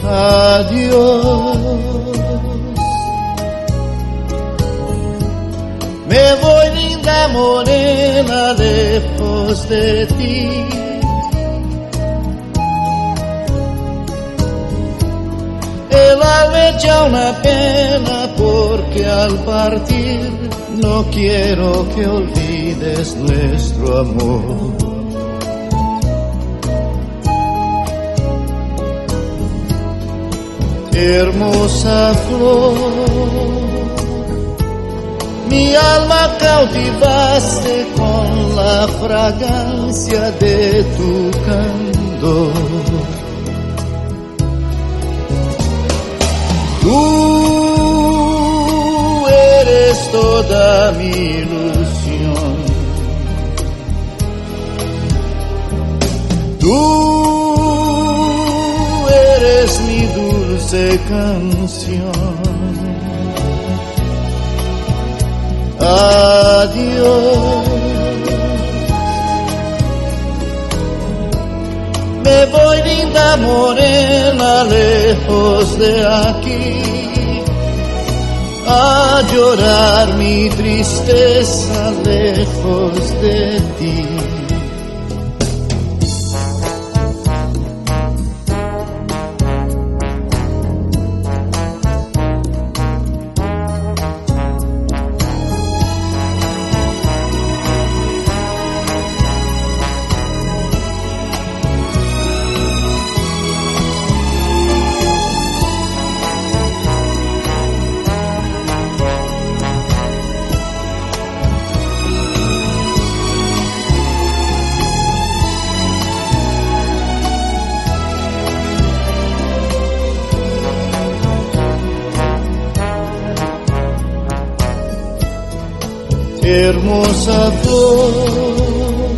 Adiós. Me voy, linda morena, lejos de ti. El alma echa una pena porque al partir no quiero que olvides nuestro amor. Hermosa flor, mi alma cautivaste con la fragancia de tu candor. Tú eres toda mi ilusión. Tú eres mi dulce canción. Adiós. Me voy, linda morena, lejos de aquí, a llorar mi tristeza lejos de ti. Hermosa flor,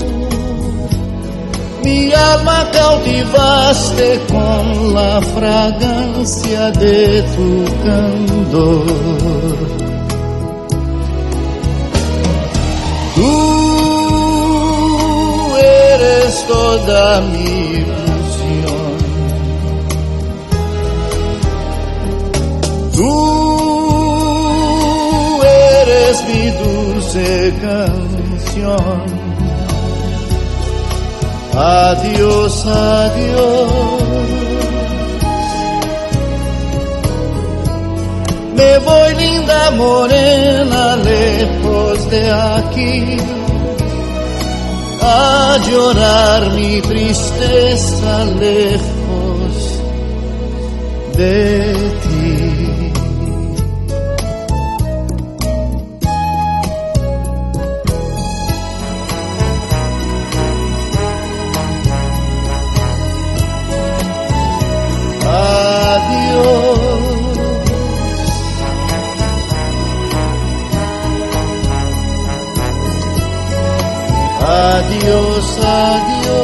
mi alma cautivaste con la fragancia de tu candor. Tú eres toda mi ilusión. Tú eres mi dulce canción. Adiós, adiós. Me voy, linda morena, lejos de aquí, a llorar mi tristeza lejos de ti. Adiós, adiós.